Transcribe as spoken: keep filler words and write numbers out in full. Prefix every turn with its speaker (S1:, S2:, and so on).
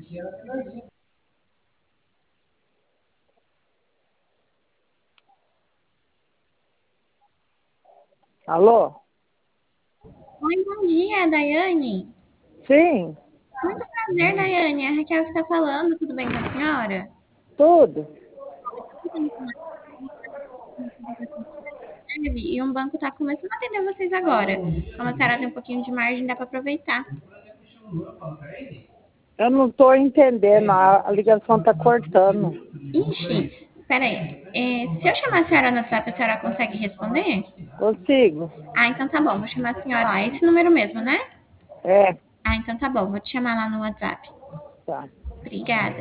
S1: Alô?
S2: Oi, bom dia, Daiane.
S1: Sim,
S2: Muito prazer, Daiane. É a Raquel que está falando. Tudo bem com a senhora?
S1: tudo.
S2: E um banco está começando a atender vocês agora. Como a senhora tem um pouquinho de margem, dá para aproveitar.
S1: Eu não estou entendendo, a, a ligação está cortando.
S2: Ixi, peraí. É, se eu chamar a senhora no WhatsApp, a senhora consegue responder?
S1: Consigo?
S2: Ah, então tá bom. Vou chamar a senhora lá. Esse número mesmo, né?
S1: É,
S2: Ah, então tá bom. Vou te chamar lá no WhatsApp.
S1: tá.
S2: Obrigada.